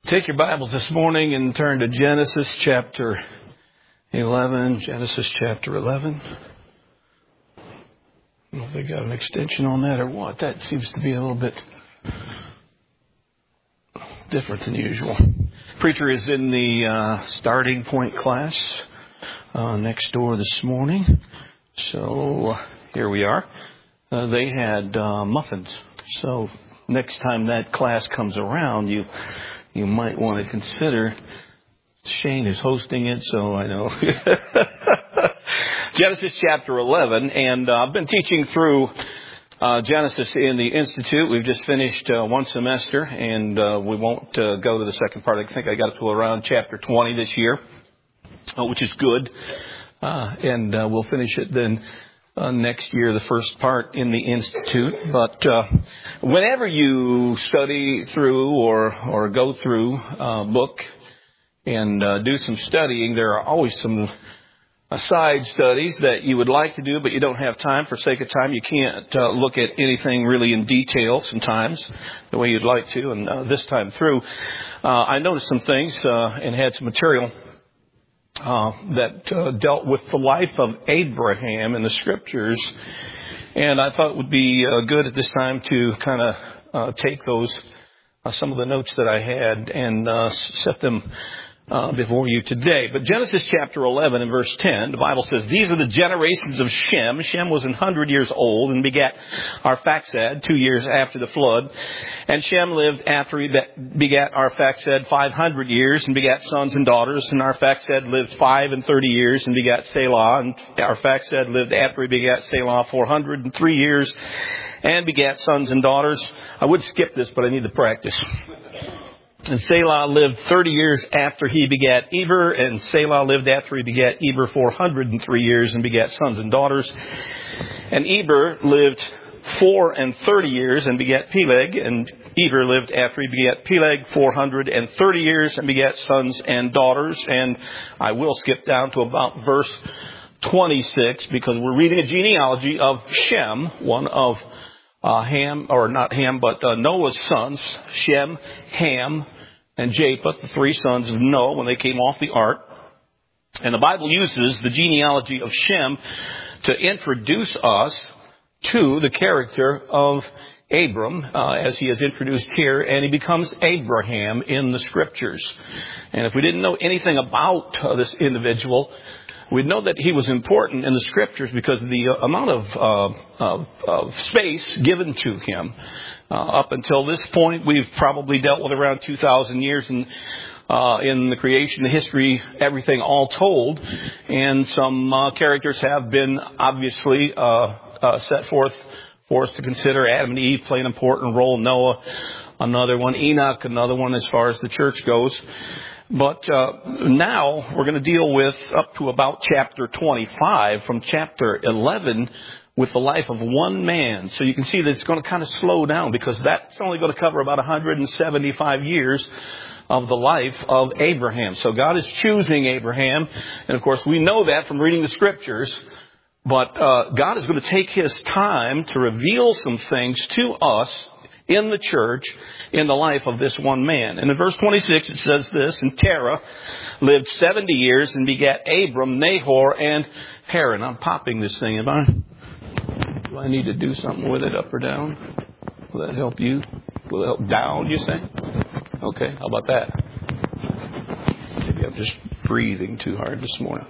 Take your Bibles this morning and turn to Genesis chapter 11. Genesis chapter 11. I don't know if they got an extension on that or what. That seems to be a little bit different than usual. Preacher is in the starting point class next door this morning. So here we are. They had muffins. So next time that class comes around, you might want to consider. Shane is hosting it, so I know. Genesis chapter 11, and I've been teaching through Genesis in the Institute. We've just finished one semester, and we won't go to the second part. I think I got to around chapter 20 this year, which is good. And we'll finish it then next year, the first part in the Institute. But whenever you study through or go through a book and do some studying, there are always some side studies that you would like to do, but you don't have time. For sake of time, you can't look at anything really in detail sometimes the way you'd like to. And this time through, I noticed some things and had some material that dealt with the life of Abraham in the Scriptures. And I thought it would be good at this time to kind of take those, some of the notes that I had and set them before you today. But Genesis chapter 11 and verse 10, the Bible says, "These are the generations of Shem. Shem was 100 years old and begat Arphaxad 2 years after the flood. And Shem lived after he begat Arphaxad 500 years and begat sons and daughters. And Arphaxad lived 35 years and begat Selah. And Arphaxad lived after he begat Selah 403 years and begat sons and daughters." I would skip this, but I need to practice. "And Selah lived 30 years after he begat Eber, and Selah lived after he begat Eber 403 years and begat sons and daughters. And Eber lived 34 years and begat Peleg, and Eber lived after he begat Peleg 430 years and begat sons and daughters." And I will skip down to about verse 26 because we're reading a genealogy of Shem, one of Noah's sons, Shem, Ham, and Japheth, the three sons of Noah when they came off the ark. And the Bible uses the genealogy of Shem to introduce us to the character of Abram, as he is introduced here, and he becomes Abraham in the Scriptures. And if we didn't know anything about this individual, we'd know that he was important in the Scriptures because of the amount of space given to him. Up until this point, we've probably dealt with around 2,000 years in the creation, the history, everything all told. And some characters have been obviously set forth for us to consider. Adam and Eve play an important role. Noah, another one. Enoch, another one as far as the church goes. But now we're going to deal with up to about chapter 25 from chapter 11 with the life of one man. So you can see that it's going to kind of slow down because that's only going to cover about 175 years of the life of Abraham. So God is choosing Abraham. And of course we know that from reading the Scriptures. But God is going to take His time to reveal some things to us in the church, in the life of this one man. And in verse 26 it says this, "And Terah lived 70 years and begat Abram, Nahor, and Haran." I'm popping this thing. Do I need to do something with it, up or down? Will that help you? Will it help down, you say? Okay, how about that? Maybe I'm just breathing too hard this morning.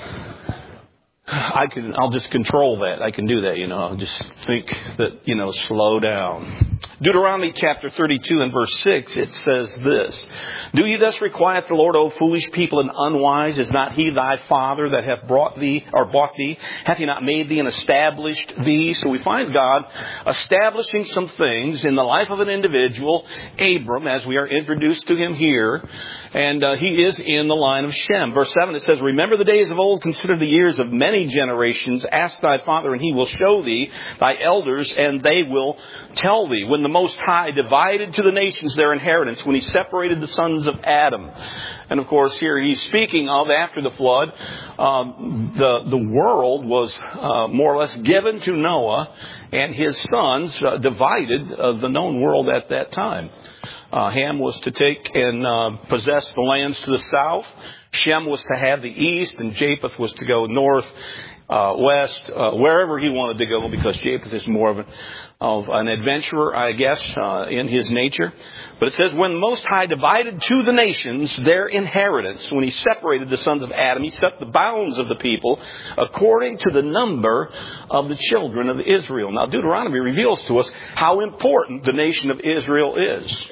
I'll just control that. I can do that, I'll just think that, slow down. Deuteronomy chapter 32 and verse 6, it says this, "Do ye thus requite the Lord, O foolish people and unwise? Is not He thy father that hath bought thee? Hath He not made thee and established thee?" So we find God establishing some things in the life of an individual, Abram, as we are introduced to him here. And he is in the line of Shem. Verse 7, it says, "Remember the days of old, consider the years of many generations. Ask thy father, and he will show thee, thy elders, and they will tell thee. When the Most High divided to the nations their inheritance, when He separated the sons of Adam. And of course, here He's speaking of after the flood, the world was more or less given to Noah and his sons, divided the known world at that time. Ham was to take and possess the lands to the south. Shem was to have the east, and Japheth was to go north, west, wherever he wanted to go, because Japheth is more of an adventurer, I guess, in his nature. But it says, when the Most High divided to the nations their inheritance, when He separated the sons of Adam, He set the bounds of the people according to the number of the children of Israel. Now, Deuteronomy reveals to us how important the nation of Israel is.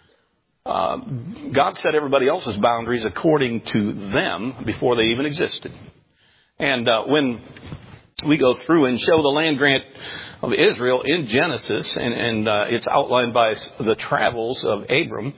God set everybody else's boundaries according to them before they even existed. And when we go through and show the land grant of Israel in Genesis, and it's outlined by the travels of Abram,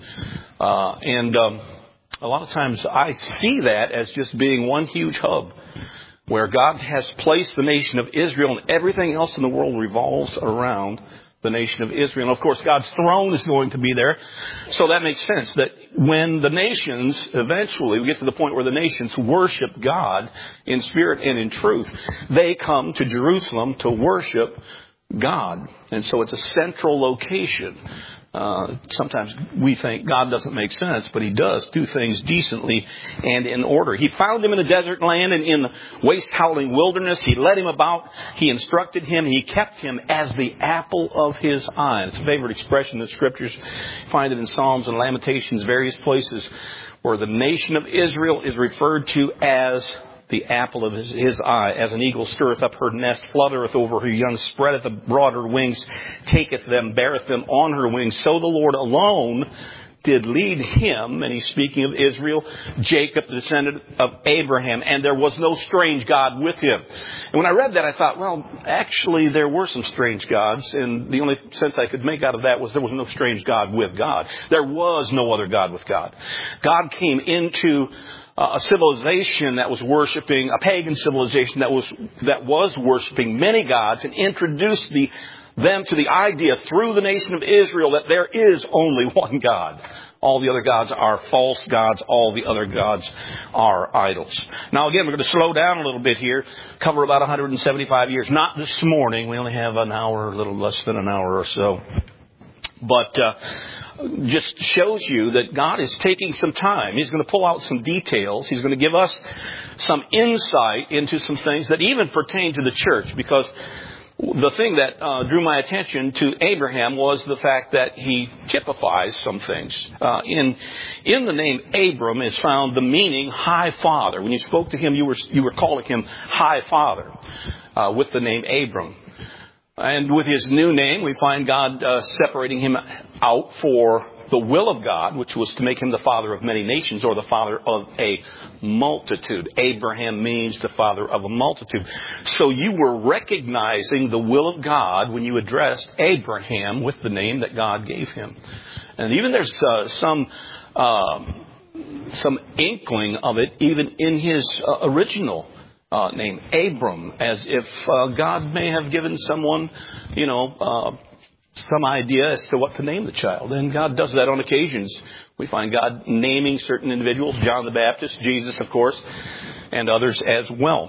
and a lot of times I see that as just being one huge hub, where God has placed the nation of Israel, and everything else in the world revolves around the nation of Israel. And of course, God's throne is going to be there. So that makes sense that when the nations, eventually, we get to the point where the nations worship God in spirit and in truth, they come to Jerusalem to worship God. And so it's a central location. Sometimes we think God doesn't make sense, but He does do things decently and in order. He found him in a desert land and in the waste-howling wilderness. He led him about. He instructed him. He kept him as the apple of His eye. It's a favorite expression in the Scriptures. You find it in Psalms and Lamentations, various places where the nation of Israel is referred to as the apple of his eye. As an eagle stirreth up her nest, fluttereth over her young, spreadeth abroad her wings, taketh them, beareth them on her wings. So the Lord alone did lead him, and He's speaking of Israel, Jacob, the descendant of Abraham, and there was no strange God with him. And when I read that, I thought, well, actually there were some strange gods, and the only sense I could make out of that was there was no strange God with God. There was no other God with God. God came into a civilization that was worshiping, a pagan civilization that was worshiping many gods, and introduced them to the idea through the nation of Israel that there is only one God. All the other gods are false gods. All the other gods are idols. Now again, we're going to slow down a little bit here, cover about 175 years. Not this morning. We only have an hour, a little less than an hour or so. But just shows you that God is taking some time. He's going to pull out some details. He's going to give us some insight into some things that even pertain to the church, because the thing that drew my attention to Abraham was the fact that he typifies some things. In the name Abram is found the meaning High Father. When you spoke to him, you were calling him High Father with the name Abram. And with his new name, we find God separating him out for the will of God, which was to make him the father of many nations, or the father of a multitude. Abraham means the father of a multitude. So you were recognizing the will of God when you addressed Abraham with the name that God gave him. And even there's some inkling of it even in his original name, Abram, as if God may have given someone, some idea as to what to name the child. And God does that on occasions. We find God naming certain individuals, John the Baptist, Jesus, of course, and others as well.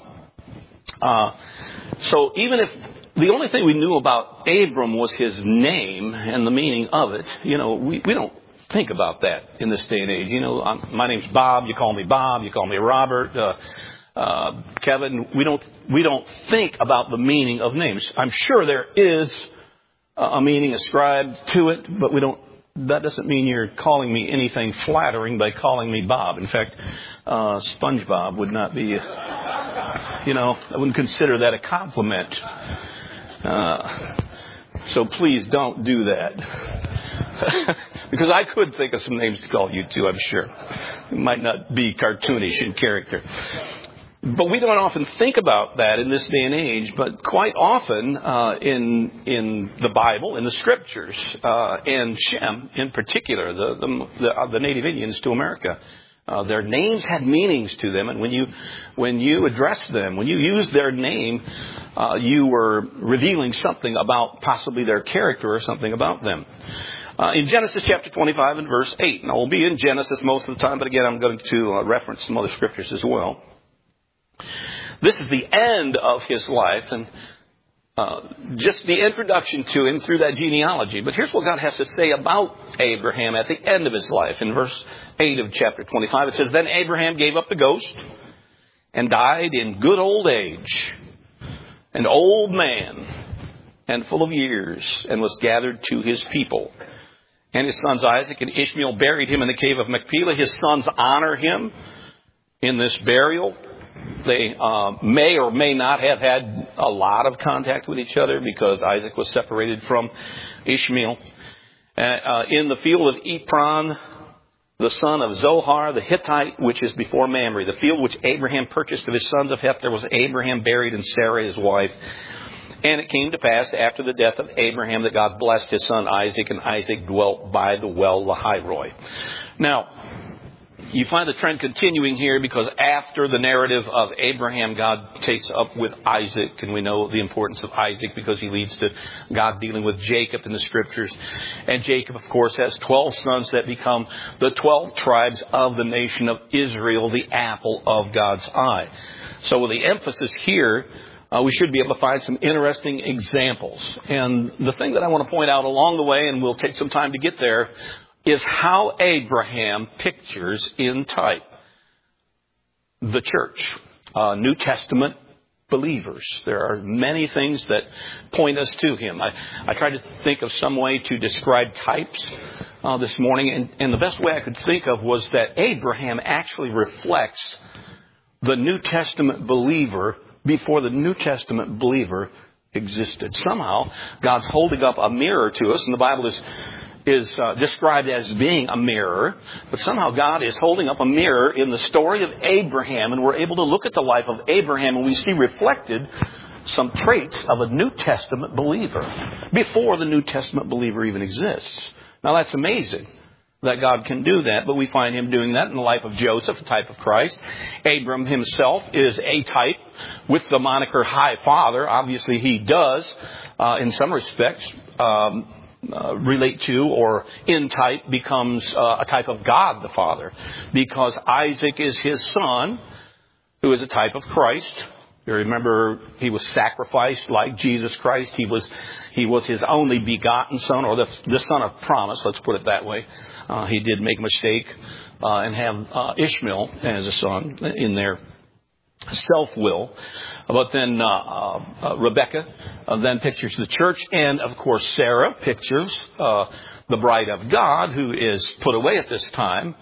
So even if the only thing we knew about Abram was his name and the meaning of it, we don't think about that in this day and age. My name's Bob. You call me Bob. You call me Robert. Kevin. We don't think about the meaning of names. I'm sure there is a meaning ascribed to it, but that doesn't mean you're calling me anything flattering by calling me Bob. In fact, SpongeBob would not be, I wouldn't consider that a compliment. So please don't do that. Because I could think of some names to call you too, I'm sure. It might not be cartoonish in character. But we don't often think about that in this day and age, but quite often in the Bible, in the Scriptures, and Shem in particular, the native Indians to America, Their names had meanings to them, and when you addressed them, when you used their name, you were revealing something about possibly their character or something about them. In Genesis chapter 25 and verse 8, and I will be in Genesis most of the time, but again I'm going to reference some other scriptures as well. This is the end of his life, and just the introduction to him through that genealogy. But here's what God has to say about Abraham at the end of his life. In verse 8 of chapter 25, it says, "Then Abraham gave up the ghost and died in good old age, an old man and full of years, and was gathered to his people. And his sons Isaac and Ishmael buried him in the cave of Machpelah. His sons honor him in this burial." They may or may not have had a lot of contact with each other because Isaac was separated from Ishmael. In the field of Ekron, the son of Zohar, the Hittite, which is before Mamre, the field which Abraham purchased of his sons of Heth, there was Abraham buried and Sarah his wife. And it came to pass after the death of Abraham that God blessed his son Isaac, and Isaac dwelt by the well Lahairoi. Now, you find the trend continuing here because after the narrative of Abraham, God takes up with Isaac. And we know the importance of Isaac because he leads to God dealing with Jacob in the scriptures. And Jacob, of course, has 12 sons that become the 12 tribes of the nation of Israel, the apple of God's eye. So with the emphasis here, we should be able to find some interesting examples. And the thing that I want to point out along the way, and we'll take some time to get there, is how Abraham pictures in type the church, New Testament believers. There are many things that point us to him. I tried to think of some way to describe types this morning, and the best way I could think of was that Abraham actually reflects the New Testament believer before the New Testament believer existed. Somehow, God's holding up a mirror to us, and the Bible is described as being a mirror, but somehow God is holding up a mirror in the story of Abraham, and we're able to look at the life of Abraham, and we see reflected some traits of a New Testament believer before the New Testament believer even exists. Now that's amazing that God can do that, but we find him doing that in the life of Joseph, a type of Christ. Abram himself is a type with the moniker High Father. Obviously he does, in some respects, relate to, or in type becomes a type of God the Father, because Isaac is his son, who is a type of Christ. You remember he was sacrificed like Jesus Christ. He was his only begotten son, or the son of promise, let's put it that way. He did make a mistake and have Ishmael as a son in their self-will. But then Rebecca then pictures the church, and of course Sarah pictures the bride of God, who is put away at this time,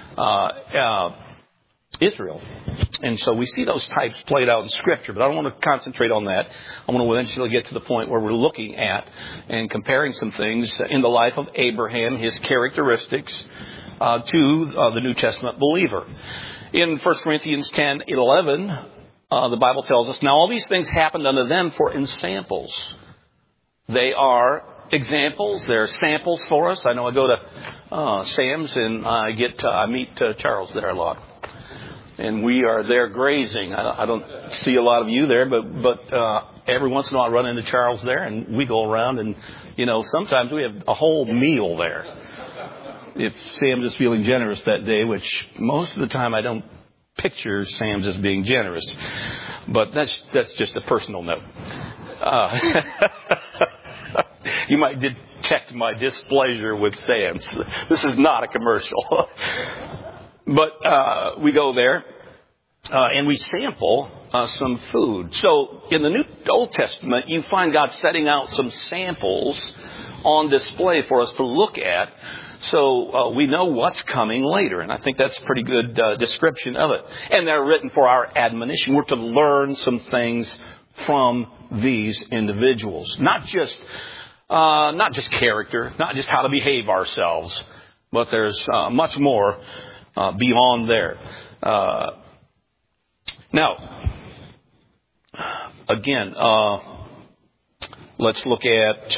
Israel. And so we see those types played out in Scripture, but I don't want to concentrate on that. I want to eventually get to the point where we're looking at and comparing some things in the life of Abraham, his characteristics, to the New Testament believer. In 1 Corinthians 10:11, the Bible tells us, "Now all these things happened unto them for ensamples." They are examples. They're samples for us. I know I go to Sam's and I meet Charles there a lot. And we are there grazing. I don't see a lot of you there, but every once in a while I run into Charles there, and we go around, and sometimes we have a whole meal there. If Sam's is feeling generous that day, which most of the time I don't picture Sam's as being generous, but that's just a personal note. You might detect my displeasure with Sam's. This is not a commercial. But we go there and we sample some food. So in the Old Testament, you find God setting out some samples on display for us to look at. So we know what's coming later. And I think that's a pretty good description of it. And they're written for our admonition. We're to learn some things from these individuals. Not just character, not just how to behave ourselves, but there's much more beyond there. Now, again, let's look at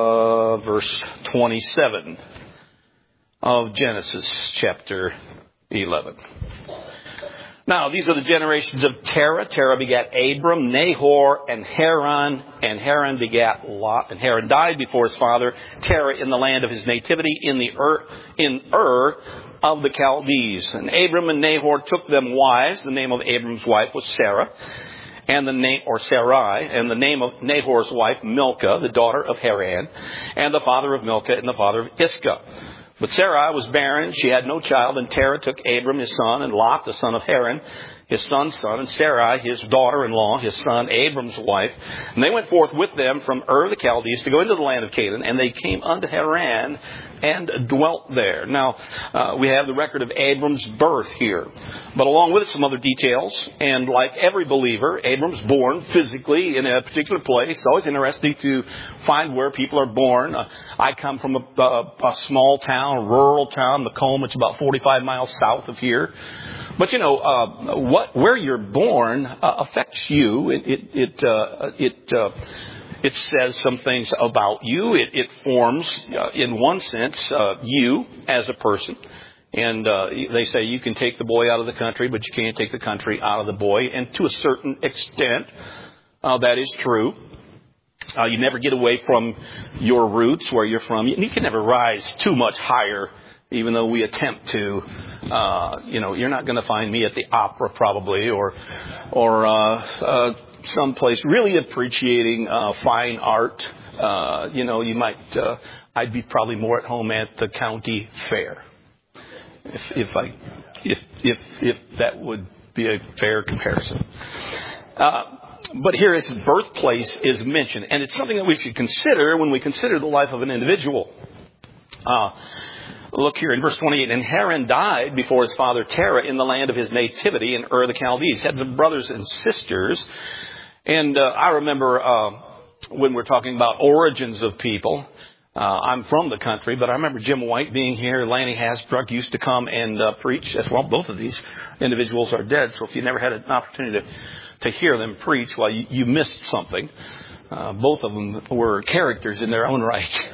verse 27 of Genesis chapter 11. Now, these are the generations of Terah. Terah begat Abram, Nahor, and Haran. And Haran begat Lot. And Haran died before his father Terah in the land of his nativity in Ur of the Chaldees. And Abram and Nahor took them wives. The name of Abram's wife was Sarah, and the name, or Sarai, and the name of Nahor's wife Milcah, the daughter of Haran, and the father of Milcah and the father of Iscah. But Sarai was barren, she had no child, and Terah took Abram his son, and Lot the son of Haran, his son's son, and Sarai his daughter-in-law, his son Abram's wife. And they went forth with them from Ur the Chaldees to go into the land of Canaan, and they came unto Haran and dwelt there. Now, we have the record of Abram's birth here, but along with it some other details. And like every believer, Abram's born physically in a particular place. It's always interesting to find where people are born. I come from a small town, a rural town, Macomb. It's about 45 miles south of here. But you know, where you're born affects you. It says some things about you. It forms, in one sense, you as a person. And they say you can take the boy out of the country, but you can't take the country out of the boy. And to a certain extent, that is true. You never get away from your roots, where you're from. You can never rise too much higher, even though we attempt to. You're not going to find me at the opera probably, or someplace really appreciating fine art. You might. I'd be probably more at home at the county fair, if that would be a fair comparison. But here his birthplace is mentioned, and it's something that we should consider when we consider the life of an individual. Look here in verse 28. And Haran died before his father Terah in the land of his nativity in Ur the Chaldees. He had the brothers and sisters. And I remember when we're talking about origins of people, I'm from the country, but I remember Jim White being here. Lanny Hasbrook used to come and preach. As well, both of these individuals are dead, so if you never had an opportunity to hear them preach, well, you missed something. Both of them were characters in their own right.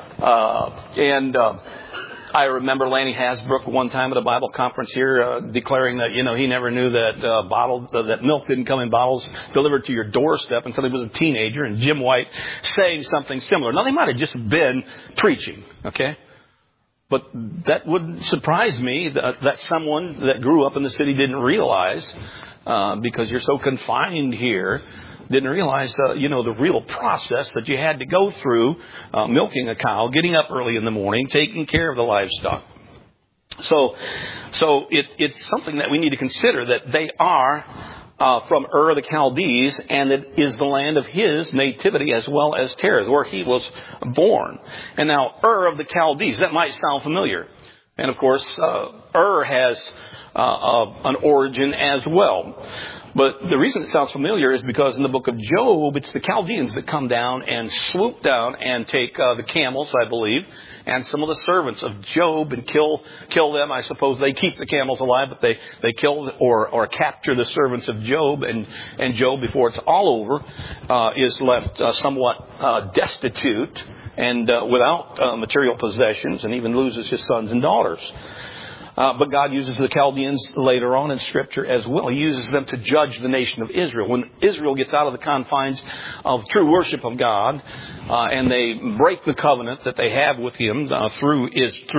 I remember Lanny Hasbrook one time at a Bible conference here declaring that, he never knew that that milk didn't come in bottles delivered to your doorstep until he was a teenager, and Jim White saying something similar. Now, they might have just been preaching, okay? But that wouldn't surprise me that someone that grew up in the city didn't realize, because you're so confined here, didn't realize, the real process that you had to go through, milking a cow, getting up early in the morning, taking care of the livestock. So it's something that we need to consider, that they are from Ur the Chaldees, and it is the land of his nativity as well as Terah's, where he was born. And now Ur of the Chaldees, that might sound familiar. And of course, Ur has an origin as well. But the reason it sounds familiar is because in the book of Job, it's the Chaldeans that come down and swoop down and take the camels, I believe, and some of the servants of Job and kill them. I suppose they keep the camels alive, but they kill or capture the servants of Job. And Job, before it's all over, is left somewhat destitute and without material possessions, and even loses his sons and daughters. But God uses the Chaldeans later on in Scripture as well. He uses them to judge the nation of Israel. When Israel gets out of the confines of true worship of God, and they break the covenant that they have with Him through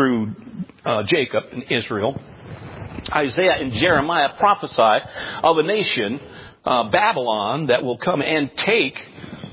Jacob and Israel, Isaiah and Jeremiah prophesy of a nation, Babylon, that will come and take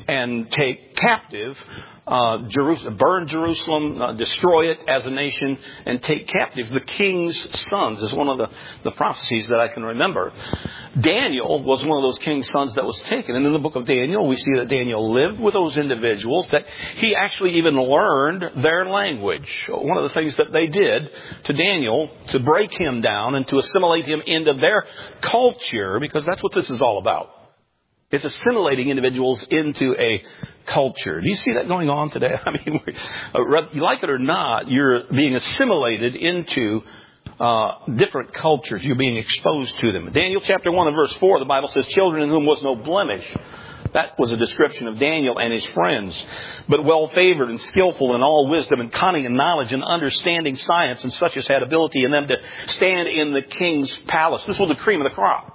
captive Jerusalem, burn Jerusalem, destroy it as a nation, and take captive the king's sons, is one of the prophecies that I can remember. Daniel was one of those king's sons that was taken. And in the book of Daniel, we see that Daniel lived with those individuals, that he actually even learned their language. One of the things that they did to Daniel to break him down and to assimilate him into their culture, because that's what this is all about. It's assimilating individuals into a culture. Do you see that going on today? I mean, you like it or not, you're being assimilated into different cultures. You're being exposed to them. Daniel chapter 1 and verse 4, the Bible says, children in whom was no blemish, That was a description of Daniel and his friends. But well-favored and skillful in all wisdom and cunning and knowledge and understanding science, and such as had ability in them to stand in the king's palace. This was the cream of the crop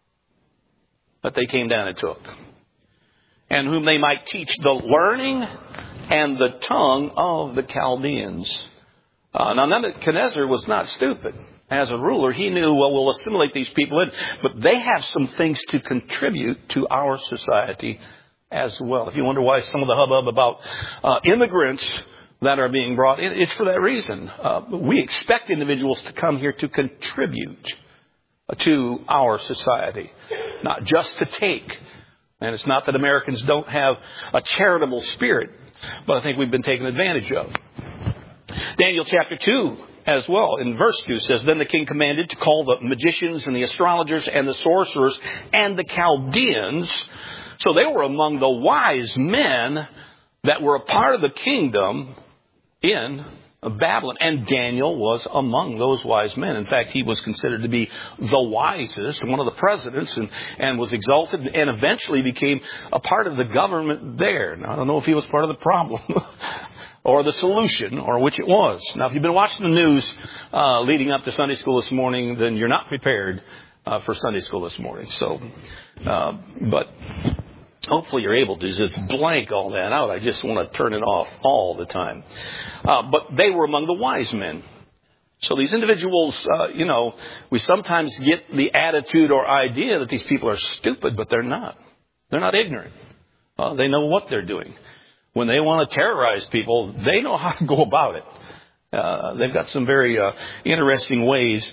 that they came down and took. And whom they might teach the learning and the tongue of the Chaldeans. Now Nebuchadnezzar was not stupid. As a ruler, he knew, well, we'll assimilate these people in, but they have some things to contribute to our society as well. If you wonder why some of the hubbub about immigrants that are being brought in, it's for that reason. We expect individuals to come here to contribute to our society, not just to take. And it's not that Americans don't have a charitable spirit, but I think we've been taken advantage of. Daniel chapter 2 as well, in verse 2 says, Then the king commanded to call the magicians and the astrologers and the sorcerers and the Chaldeans. So they were among the wise men that were a part of the kingdom in Babylon. And Daniel was among those wise men. In fact, he was considered to be the wisest, one of the presidents, and was exalted and eventually became a part of the government there. Now, I don't know if he was part of the problem or the solution, or which it was. Now, if you've been watching the news leading up to Sunday school this morning, then you're not prepared for Sunday school this morning. So, but hopefully you're able to just blank all that out. I just want to turn it off all the time. But they were among the wise men. So these individuals, we sometimes get the attitude or idea that these people are stupid, but they're not. They're not ignorant. They know what they're doing. When they want to terrorize people, they know how to go about it. They've got some very interesting ways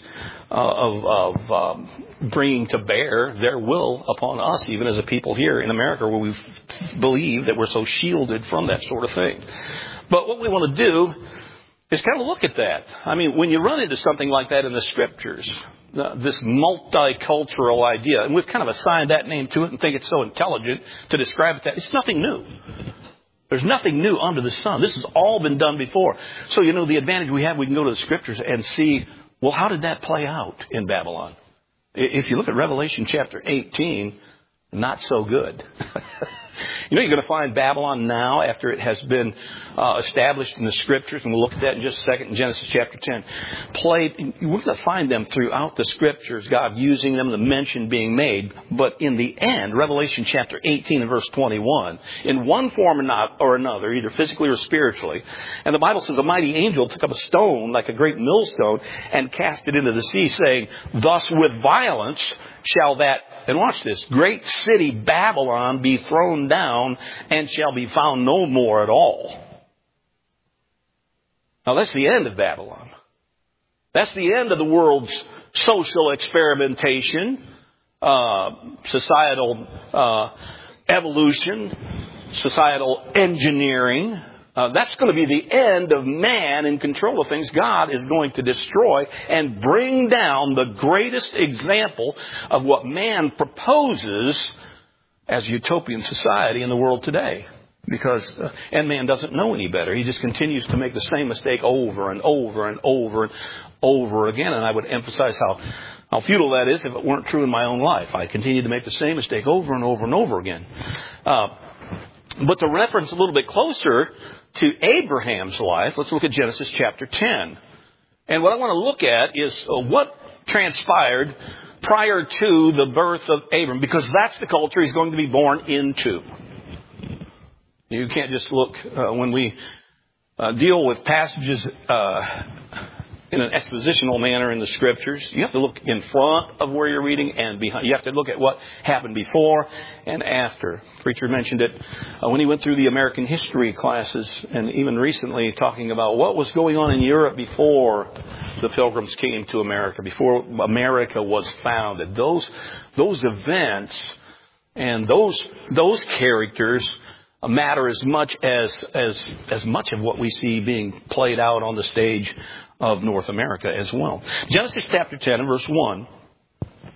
of bringing to bear their will upon us, even as a people here in America, where we believe that we're so shielded from that sort of thing. But what we want to do is kind of look at that. I mean, when you run into something like that in the Scriptures, this multicultural idea, and we've kind of assigned that name to it and think it's so intelligent to describe it that, it's nothing new. There's nothing new under the sun. This has all been done before. So, the advantage we have, we can go to the Scriptures and see, well, how did that play out in Babylon? If you look at Revelation chapter 18, not so good. You're going to find Babylon now, after it has been established in the Scriptures, and we'll look at that in just a second in Genesis chapter 10, we're going to find them throughout the Scriptures, God using them, the mention being made. But in the end, Revelation chapter 18 and verse 21, in one form or another, either physically or spiritually, and the Bible says a mighty angel took up a stone like a great millstone and cast it into the sea, saying, Thus with violence shall that, and watch this, great city Babylon be thrown down and shall be found no more at all. Now that's the end of Babylon. That's the end of the world's social experimentation, societal evolution, societal engineering. That's going to be the end of man in control of things. God is going to destroy and bring down the greatest example of what man proposes as utopian society in the world today. Because, and man doesn't know any better. He just continues to make the same mistake over and over and over and over again. And I would emphasize how futile that is if it weren't true in my own life. I continue to make the same mistake over and over and over again. But to reference a little bit closer to Abraham's life, let's look at Genesis chapter 10. And what I want to look at is what transpired prior to the birth of Abram, because that's the culture he's going to be born into. You can't just look, when we deal with passages in an expositional manner in the Scriptures, you have to look in front of where you're reading and behind. You have to look at what happened before and after. The preacher mentioned it when he went through the American history classes, and even recently talking about what was going on in Europe before the Pilgrims came to America, before America was founded. Those events and those characters matter as much as much of what we see being played out on the stage of North America as well. Genesis chapter 10 and verse 1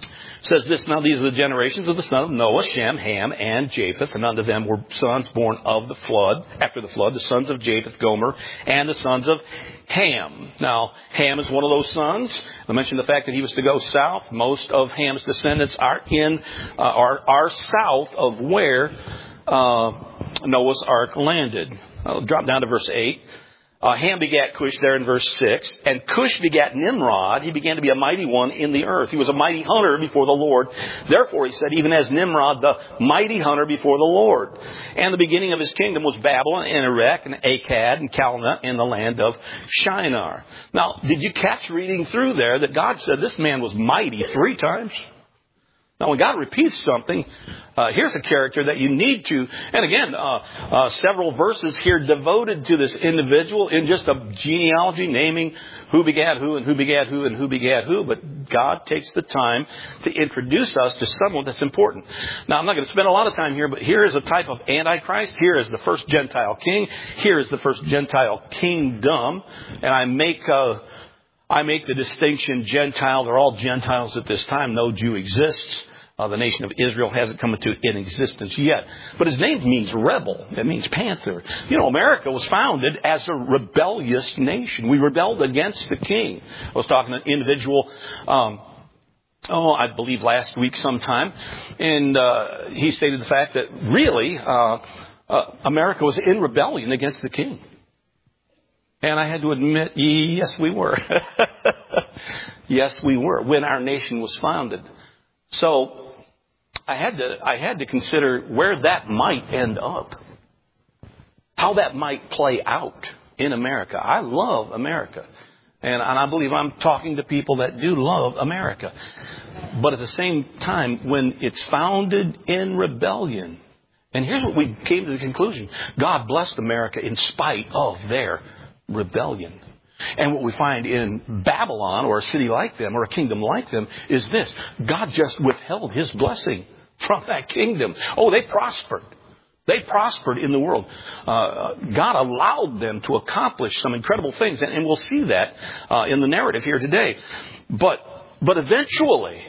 says this, now these are the generations of the son of Noah, Shem, Ham, and Japheth, and unto them were sons born of the flood, after the flood, the sons of Japheth, Gomer, and the sons of Ham. Now, Ham is one of those sons. I mentioned the fact that he was to go south. Most of Ham's descendants are are south of where Noah's ark landed. I'll drop down to verse 8. Ham begat Cush there in verse 6. And Cush begat Nimrod. He began to be a mighty one in the earth. He was a mighty hunter before the Lord. Therefore, he said, even as Nimrod, the mighty hunter before the Lord. And the beginning of his kingdom was Babylon and Erech and Akkad and Calneh in the land of Shinar. Now, did you catch reading through there that God said this man was mighty 3 times? Now, when God repeats something, here's a character that you need to, and again, several verses here devoted to this individual in just a genealogy, naming who begat who and who begat who and who begat who. But God takes the time to introduce us to someone that's important. Now, I'm not going to spend a lot of time here, but here is a type of Antichrist. Here is the first Gentile king. Here is the first Gentile kingdom. And I make the distinction Gentile. They're all Gentiles at this time. No Jew exists. The nation of Israel hasn't come into existence yet. But his name means rebel. It means panther. You know, America was founded as a rebellious nation. We rebelled against the king. I was talking to an individual, I believe last week sometime. And he stated the fact that really America was in rebellion against the king. And I had to admit, yes, we were. Yes, we were when our nation was founded. So I had to consider where that might end up, how that might play out in America. I love America, and I believe I'm talking to people that do love America. But at the same time, when it's founded in rebellion, and here's what we came to the conclusion: God blessed America in spite of their rebellion. And what we find in Babylon, or a city like them, or a kingdom like them, is this: God just withheld His blessing from that kingdom. Oh, they prospered. They prospered in the world. God allowed them to accomplish some incredible things, and we'll see that in the narrative here today. But eventually,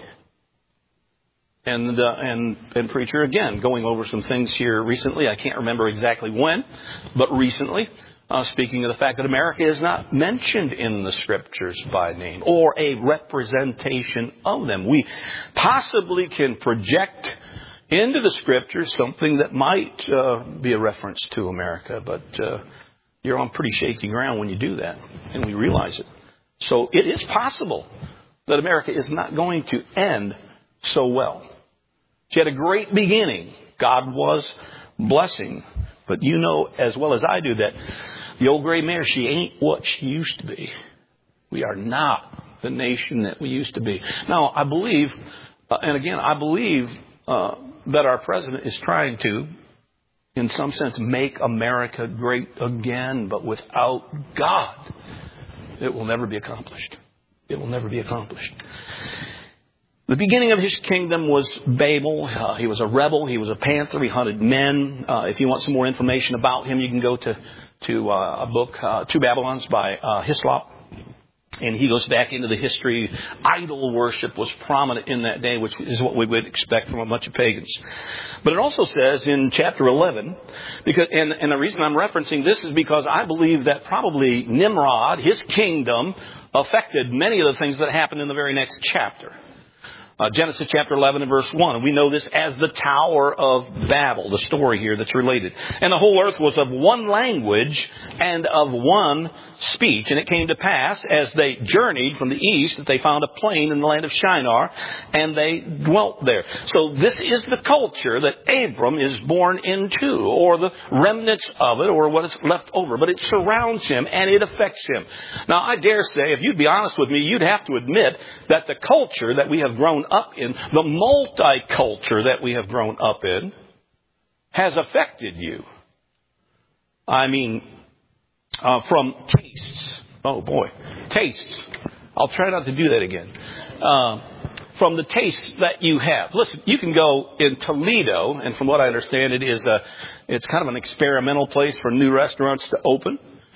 and preacher, again, going over some things here recently. I can't remember exactly when, but recently. Speaking of the fact that America is not mentioned in the Scriptures by name or a representation of them. We possibly can project into the Scriptures something that might be a reference to America, but you're on pretty shaky ground when you do that, and we realize it. So it is possible that America is not going to end so well. She had a great beginning. God was blessing. But you know as well as I do that the old gray mare, she ain't what she used to be. We are not the nation that we used to be. Now, I believe, I believe that our president is trying to, in some sense, make America great again. But without God, it will never be accomplished. It will never be accomplished. The beginning of his kingdom was Babel. He was a rebel. He was a panther. He hunted men. If you want some more information about him, you can go to a book, Two Babylons by Hislop. And he goes back into the history. Idol worship was prominent in that day, which is what we would expect from a bunch of pagans. But it also says in chapter 11, and the reason I'm referencing this is because I believe that probably Nimrod, his kingdom, affected many of the things that happened in the very next chapter. Genesis chapter 11 and verse 1. And we know this as the Tower of Babel, the story here that's related. And the whole earth was of one language and of one speech. And it came to pass, as they journeyed from the east, that they found a plain in the land of Shinar, and they dwelt there. So this is the culture that Abram is born into, or the remnants of it, or what is left over. But it surrounds him, and it affects him. Now, I dare say, if you'd be honest with me, you'd have to admit that the culture that we have grown up in, the multiculture that we have grown up in, has affected you. I mean, from tastes. Oh boy, tastes. I'll try not to do that again. From the tastes that you have. Listen, you can go in Toledo, and from what I understand, it's kind of an experimental place for new restaurants to open.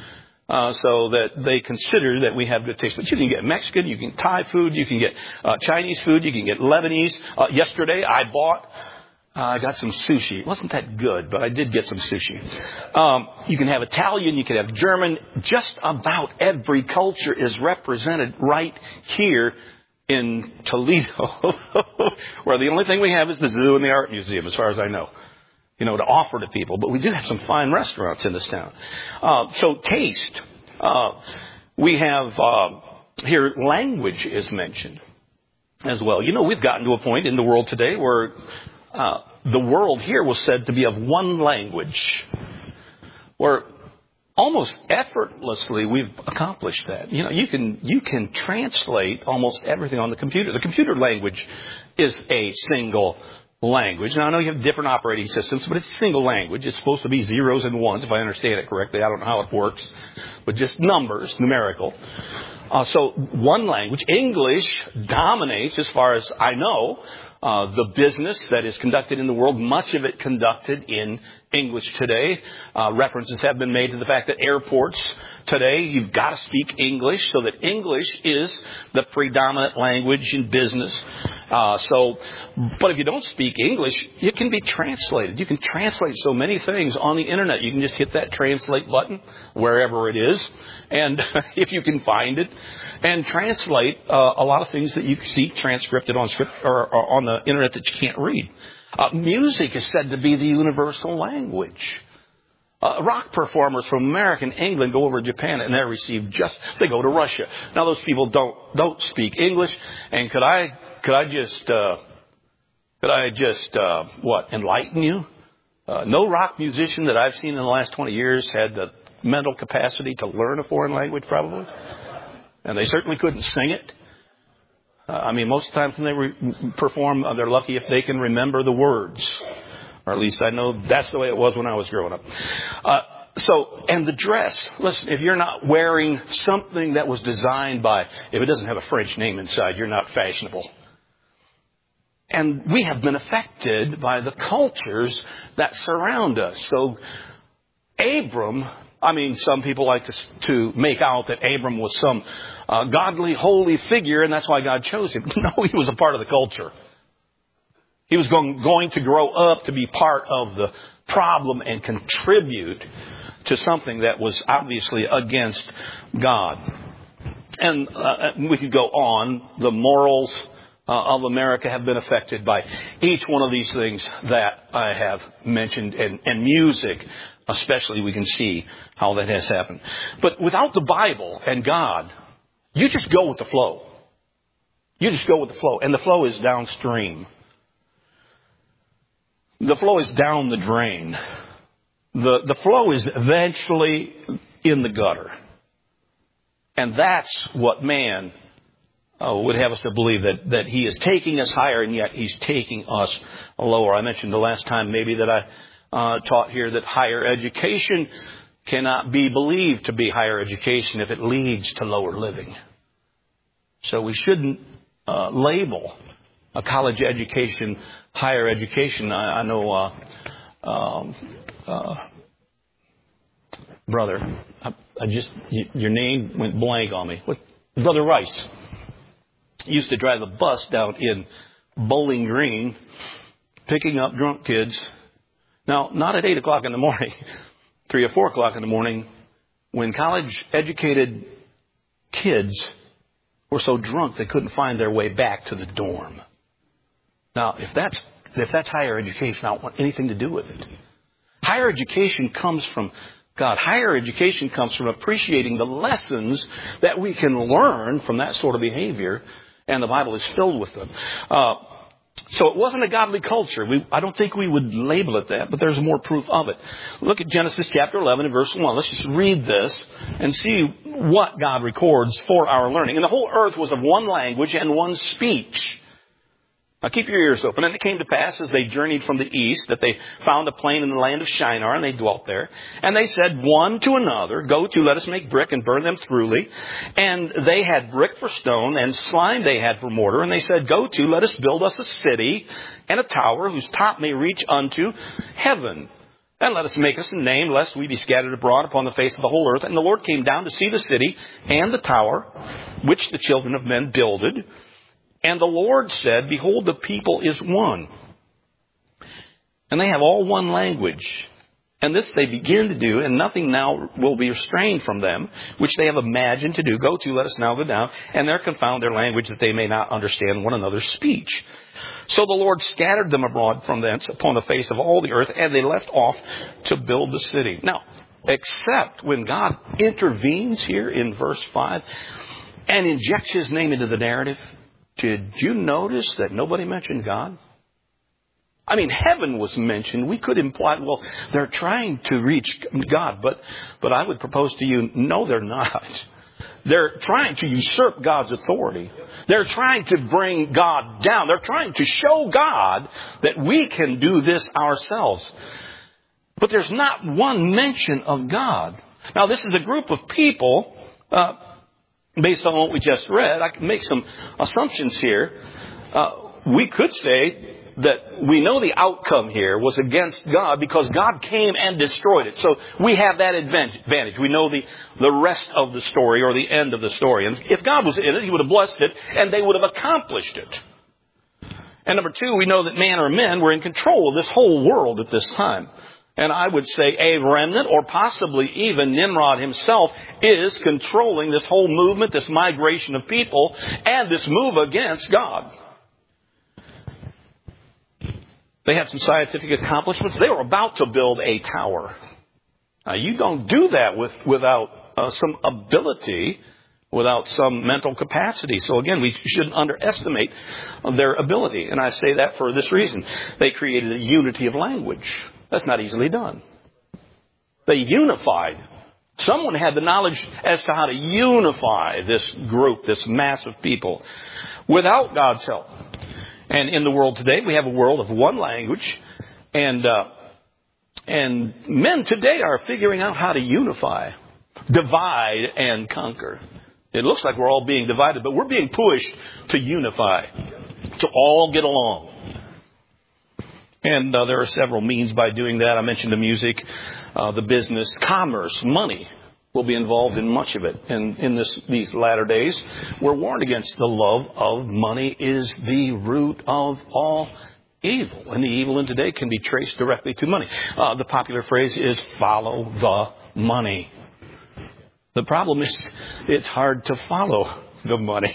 so that they consider that we have good taste. But you can get Mexican, you can get Thai food, you can get Chinese food, you can get Lebanese. Yesterday I got some sushi. It wasn't that good, but I did get some sushi. You can have Italian, you can have German. Just about every culture is represented right here in Toledo, where the only thing we have is the zoo and the art museum, as far as I know, to offer to people. But we do have some fine restaurants in this town. So taste. We have here language is mentioned as well. We've gotten to a point in the world today where the world here was said to be of one language, where almost effortlessly we've accomplished that. You can translate almost everything on the computer. The computer language is a single language. Now, I know you have different operating systems, but it's a single language. It's supposed to be zeros and ones, if I understand it correctly. I don't know how it works, but just numbers, numerical. So one language. English dominates, as far as I know, the business that is conducted in the world, much of it conducted in English today. References have been made to the fact that airports today, you've got to speak English, so that English is the predominant language in business. But if you don't speak English, it can be translated. You can translate so many things on the internet. You can just hit that translate button wherever it is, and if you can find it, and translate a lot of things that you see transcripted on script or on the internet that you can't read. Music is said to be the universal language. Rock performers from America and England go over to Japan and they go to Russia. Now those people don't speak English, and could I just enlighten you? No rock musician that I've seen in the last 20 years had the mental capacity to learn a foreign language, probably. And they certainly couldn't sing it. Most of the times when they perform, they're lucky if they can remember the words. Or at least I know that's the way it was when I was growing up. And the dress. Listen, if you're not wearing something that was designed by, if it doesn't have a French name inside, you're not fashionable. And we have been affected by the cultures that surround us. So Abram, some people like to make out that Abram was some godly, holy figure, and that's why God chose him. No, he was a part of the culture. He was going to grow up to be part of the problem and contribute to something that was obviously against God. And we could go on. The morals of America have been affected by each one of these things that I have mentioned. And music, especially, we can see how that has happened. But without the Bible and God, you just go with the flow. You just go with the flow. And the flow is downstream. The flow is down the drain. The flow is eventually in the gutter. And that's what man would have us to believe, that he is taking us higher, and yet he's taking us lower. I mentioned the last time maybe that I taught here that higher education cannot be believed to be higher education if it leads to lower living. So we shouldn't label a college education higher education. I know, brother, your name went blank on me. Brother Rice used to drive a bus down in Bowling Green, picking up drunk kids. Now, not at 8 o'clock in the morning, 3 or 4 o'clock in the morning, when college-educated kids were so drunk they couldn't find their way back to the dorm. Now, if that's higher education, I don't want anything to do with it. Higher education comes from God. Higher education comes from appreciating the lessons that we can learn from that sort of behavior, and the Bible is filled with them. So it wasn't a godly culture. I don't think we would label it that, but there's more proof of it. Look at Genesis chapter 11 and verse 1. Let's just read this and see what God records for our learning. And the whole earth was of one language and one speech. Now keep your ears open. And it came to pass as they journeyed from the east that they found a plain in the land of Shinar, and they dwelt there. And they said one to another, "Go to, let us make brick and burn them thoroughly." And they had brick for stone, and slime they had for mortar. And they said, "Go to, let us build us a city and a tower whose top may reach unto heaven." And let us make us a name, lest we be scattered abroad upon the face of the whole earth. And the Lord came down to see the city and the tower, which the children of men builded. And the Lord said, behold, the people is one. And they have all one language. And this they begin to do, and nothing now will be restrained from them, which they have imagined to do. Go to, let us now go down, and there confound their language, that they may not understand one another's speech. So the Lord scattered them abroad from thence upon the face of all the earth, and they left off to build the city. Now, except when God intervenes here in verse 5 and injects his name into the narrative, did you notice that nobody mentioned God? I mean, heaven was mentioned. We could imply, well, they're trying to reach God, but I would propose to you, no, they're not. They're trying to usurp God's authority. They're trying to bring God down. They're trying to show God that we can do this ourselves. But there's not one mention of God. Now, this is a group of people, based on what we just read. I can make some assumptions here. We could say that we know the outcome here was against God because God came and destroyed it. So we have that advantage. We know the rest of the story, or the end of the story. And if God was in it, he would have blessed it, and they would have accomplished it. And number two, we know that man or men were in control of this whole world at this time. And I would say a remnant, or possibly even Nimrod himself, is controlling this whole movement, this migration of people, and this move against God. They had some scientific accomplishments. They were about to build a tower. Now, you don't do that without some ability, without some mental capacity. So again, we shouldn't underestimate their ability. And I say that for this reason. They created a unity of language. That's not easily done. They unified. Someone had the knowledge as to how to unify this group, this mass of people, without God's help. And in the world today, we have a world of one language, and men today are figuring out how to unify, divide and conquer. It looks like we're all being divided, but we're being pushed to unify, to all get along. And there are several means by doing that. I mentioned the music, the business, commerce, money will be involved in much of it. And in these latter days, we're warned against the love of money is the root of all evil. And the evil in today can be traced directly to money. The popular phrase is follow the money. The problem is it's hard to follow the money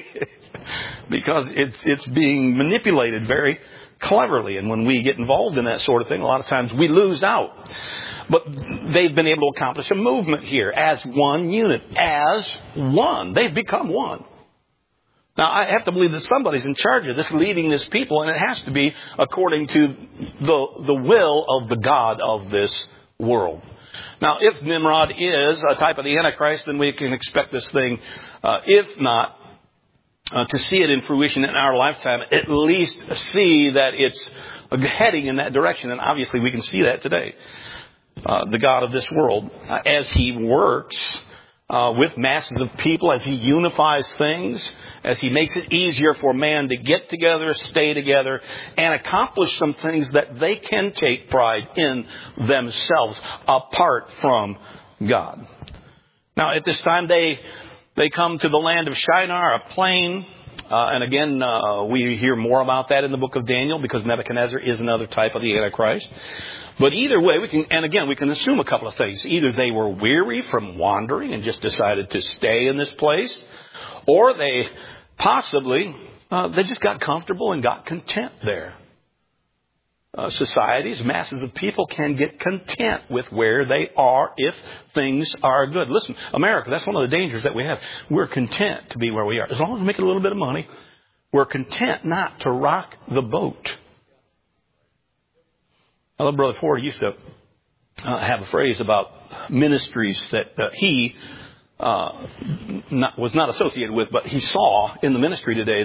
because it's being manipulated very cleverly. And when we get involved in that sort of thing, a lot of times we lose out. But they've been able to accomplish a movement here as one unit, as one. They've become one. Now, I have to believe that somebody's in charge of this, leading this people, and it has to be according to the will of the God of this world. Now, if Nimrod is a type of the Antichrist, then we can expect this thing, if not to see it in fruition in our lifetime, at least see that it's heading in that direction. And obviously we can see that today. The God of this world, as he works with masses of people, as he unifies things, as he makes it easier for man to get together, stay together, and accomplish some things that they can take pride in themselves apart from God. Now, at this time, they come to the land of Shinar, a plain. And again, we hear more about that in the book of Daniel, because Nebuchadnezzar is another type of the Antichrist. But either way, we can assume a couple of things. Either they were weary from wandering and just decided to stay in this place, or they possibly, they just got comfortable and got content there. Societies, masses of people can get content with where they are if things are good. Listen, America, that's one of the dangers that we have. We're content to be where we are. As long as we make a little bit of money, we're content not to rock the boat. I love Brother Ford. He used to have a phrase about ministries that he was not associated with, but he saw in the ministry today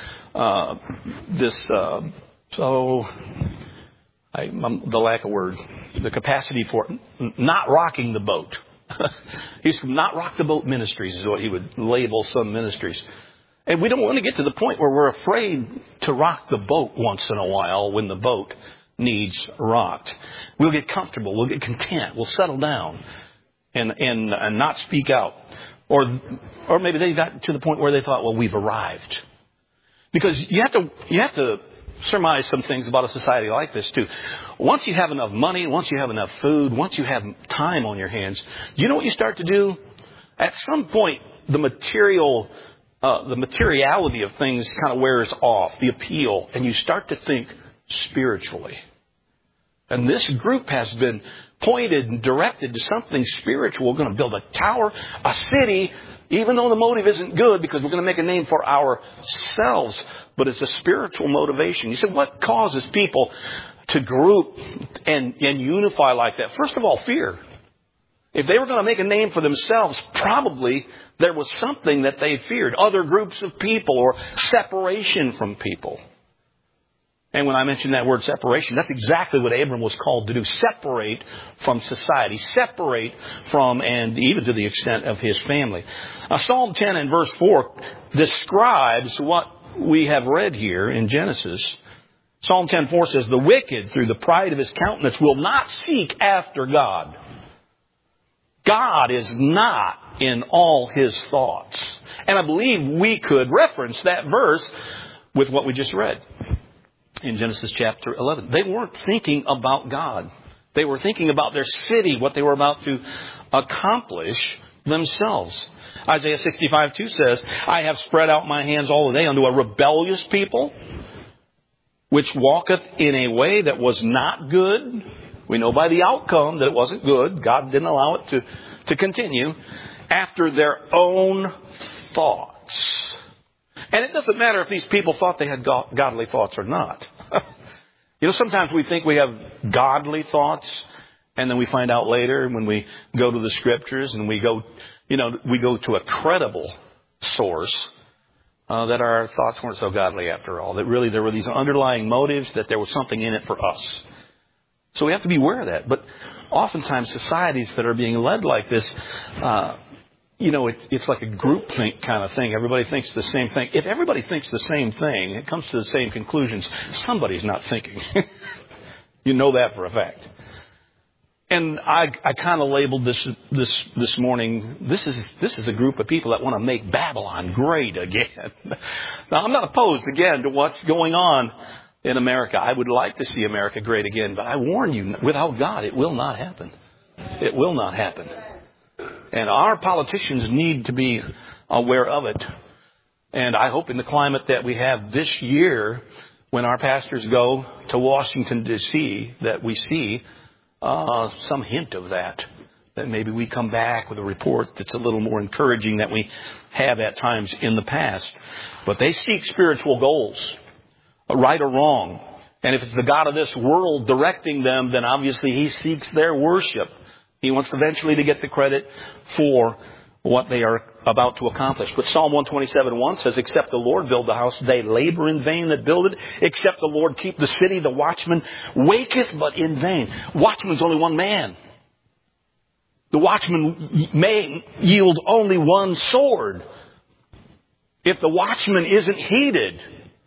the lack of words, the capacity for not rocking the boat. He's from Not Rock the Boat Ministries is what he would label some ministries. And we don't want to get to the point where we're afraid to rock the boat once in a while when the boat needs rocked. We'll get comfortable. We'll get content. We'll settle down and not speak out. Or maybe they got to the point where they thought, well, we've arrived. Because you have to surmise some things about a society like this too. Once you have enough money, once you have enough food, once you have time on your hands, do you know what you start to do? At some point, the materiality of things kind of wears off, the appeal, and you start to think spiritually. And this group has been pointed and directed to something spiritual. We're going to build a tower, a city, even though the motive isn't good, because we're going to make a name for ourselves. But it's a spiritual motivation. You say, what causes people to group and unify like that? First of all, fear. If they were going to make a name for themselves, probably there was something that they feared. Other groups of people or separation from people. And when I mention that word separation, that's exactly what Abram was called to do. Separate from society. Separate from, and even to the extent of his family. Psalm 10 and verse 4 describes what we have read here in Genesis. Psalm 10:4 says, the wicked, through the pride of his countenance, will not seek after God. God is not in all his thoughts. And I believe we could reference that verse with what we just read in Genesis chapter 11. They weren't thinking about God. They were thinking about their city, what they were about to accomplish themselves. Isaiah 65:2 says, I have spread out my hands all the day unto a rebellious people, which walketh in a way that was not good. We know by the outcome that it wasn't good. God didn't allow it to continue. After their own thoughts. And it doesn't matter if these people thought they had godly thoughts or not. You know, sometimes we think we have godly thoughts, and then we find out later when we go to the scriptures and we go to a credible source, that our thoughts weren't so godly after all. That really there were these underlying motives, that there was something in it for us. So we have to be aware of that. But oftentimes societies that are being led like this, it's like a group think kind of thing. Everybody thinks the same thing. If everybody thinks the same thing, it comes to the same conclusions. Somebody's not thinking. You know that for a fact. And I kind of labeled this morning. This is a group of people that want to make Babylon great again. Now, I'm not opposed again to what's going on in America. I would like to see America great again, but I warn you, without God, it will not happen. It will not happen. And our politicians need to be aware of it. And I hope in the climate that we have this year, when our pastors go to Washington, D.C., that we see some hint of that. That maybe we come back with a report that's a little more encouraging than we have at times in the past. But they seek spiritual goals, right or wrong. And if it's the God of this world directing them, then obviously he seeks their worship. He wants eventually to get the credit for what they are about to accomplish. But Psalm 127:1 says, except the Lord build the house, they labor in vain that build it. Except the Lord keep the city, the watchman waketh but in vain. Watchman's only one man. The watchman may yield only one sword. If the watchman isn't heeded,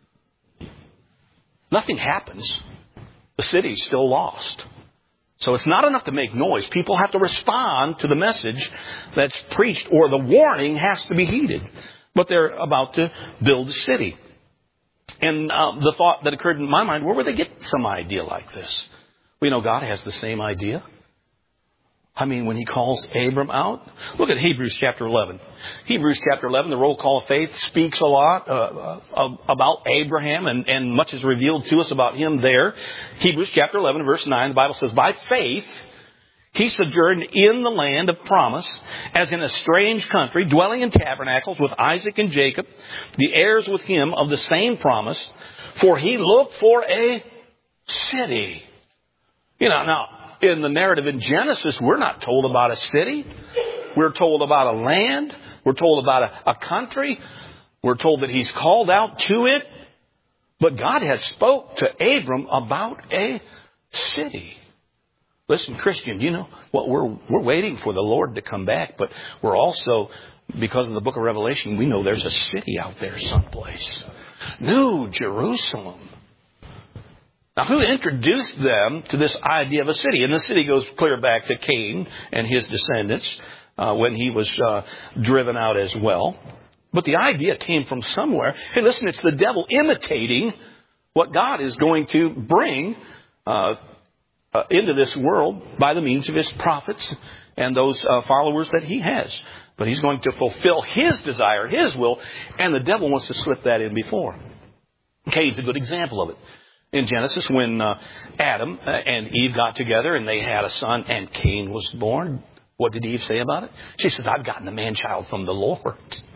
nothing happens. The city's still lost. So it's not enough to make noise. People have to respond to the message that's preached, or the warning has to be heeded. But they're about to build a city. And the thought that occurred in my mind, where would they get some idea like this? We know God has the same idea. I mean, when he calls Abram out, look at Hebrews chapter 11. Hebrews chapter 11, the roll call of faith, speaks a lot about Abraham, and much is revealed to us about him there. Hebrews chapter 11, verse 9, the Bible says, by faith he sojourned in the land of promise, as in a strange country, dwelling in tabernacles with Isaac and Jacob, the heirs with him of the same promise, for he looked for a city. Now, in the narrative in Genesis, we're not told about a city. We're told about a land. We're told about a country. We're told that he's called out to it. But God had spoke to Abram about a city. Listen, Christian, you know what? We're waiting for the Lord to come back. But we're also, because of the book of Revelation, we know there's a city out there someplace. New Jerusalem. Now, who introduced them to this idea of a city? And the city goes clear back to Cain and his descendants when he was driven out as well. But the idea came from somewhere. Hey, listen, it's the devil imitating what God is going to bring into this world by the means of his prophets and those followers that he has. But he's going to fulfill his desire, his will, and the devil wants to slip that in before. Cain's a good example of it. In Genesis, when Adam and Eve got together and they had a son and Cain was born, what did Eve say about it? She says, I've gotten a man-child from the Lord.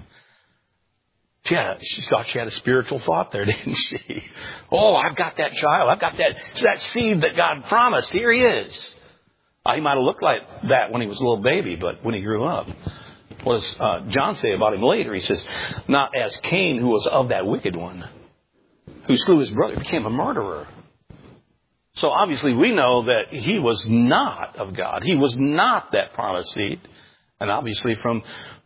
She thought she had a spiritual thought there, didn't she? Oh, I've got that child. I've got that seed that God promised. Here he is. He might have looked like that when he was a little baby, but when he grew up, what does John say about him later? He says, not as Cain, who was of that wicked one, who slew his brother, became a murderer. So obviously we know that he was not of God. He was not that promised seed. And obviously from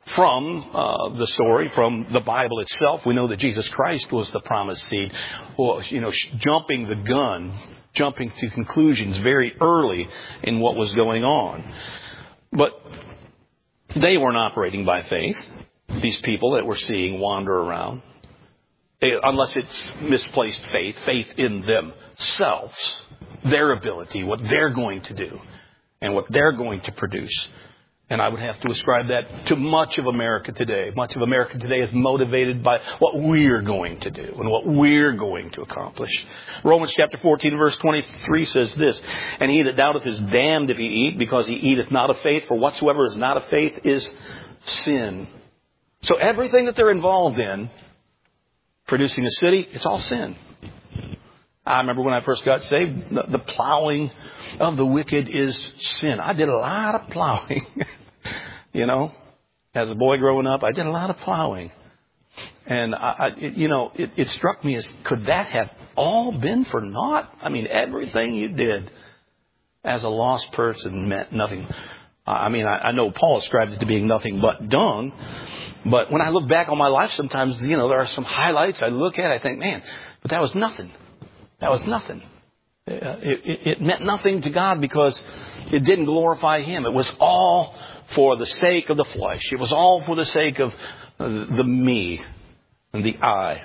the story, from the Bible itself, we know that Jesus Christ was the promised seed. Well, jumping the gun, jumping to conclusions very early in what was going on. But they weren't operating by faith, these people that we're seeing wander around. Unless it's misplaced faith in themselves, their ability, what they're going to do, and what they're going to produce. And I would have to ascribe that to much of America today. Much of America today is motivated by what we're going to do and what we're going to accomplish. Romans chapter 14, verse 23 says this, and he that doubteth is damned if he eat, because he eateth not of faith, for whatsoever is not of faith is sin. So everything that they're involved in, producing a city, it's all sin. I remember when I first got saved, the plowing of the wicked is sin. I did a lot of plowing. As a boy growing up, I did a lot of plowing. And, it struck me as, could that have all been for naught? I mean, everything you did as a lost person meant nothing. I know Paul ascribed it to being nothing but dung. But when I look back on my life, sometimes, there are some highlights I look at. I think, man, but that was nothing. That was nothing. It meant nothing to God because it didn't glorify Him. It was all for the sake of the flesh. It was all for the sake of the me and the I.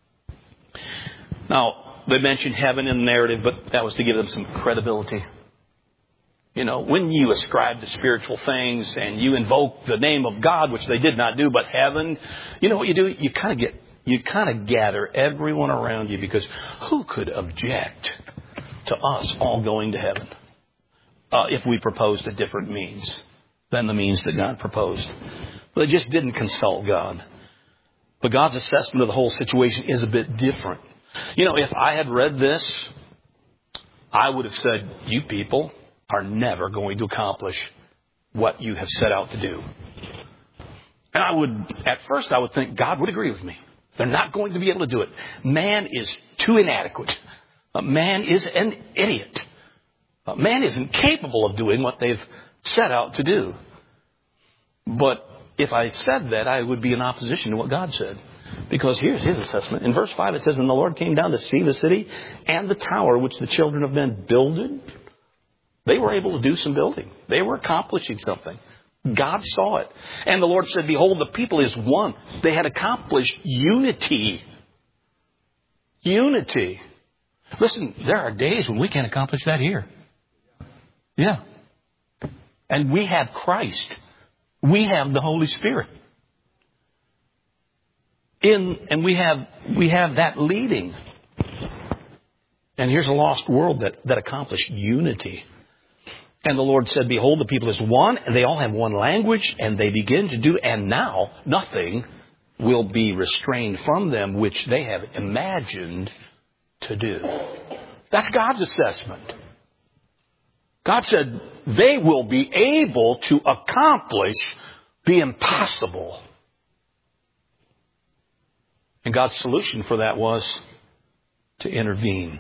Now, they mentioned heaven in the narrative, but that was to give them some credibility. When you ascribe to spiritual things and you invoke the name of God, which they did not do, but heaven, you know what you do? You kind of gather everyone around you, because who could object to us all going to heaven if we proposed a different means than the means that God proposed? Well, they just didn't consult God. But God's assessment of the whole situation is a bit different. If I had read this, I would have said, you people are never going to accomplish what you have set out to do. And at first I would think God would agree with me. They're not going to be able to do it. Man is too inadequate. Man is an idiot. Man is incapable of doing what they've set out to do. But if I said that, I would be in opposition to what God said. Because here's His assessment. In verse 5 it says, and the Lord came down to see the city and the tower which the children of men builded. They were able to do some building. They were accomplishing something. God saw it. And the Lord said, behold, the people is one. They had accomplished unity. Unity. Listen, there are days when we can't accomplish that here. Yeah. And we have Christ. We have the Holy Spirit. And we have that leading. And here's a lost world that accomplished unity. And the Lord said, behold, the people is one, and they all have one language, and they begin to do, and now nothing will be restrained from them which they have imagined to do. That's God's assessment. God said they will be able to accomplish the impossible. And God's solution for that was to intervene.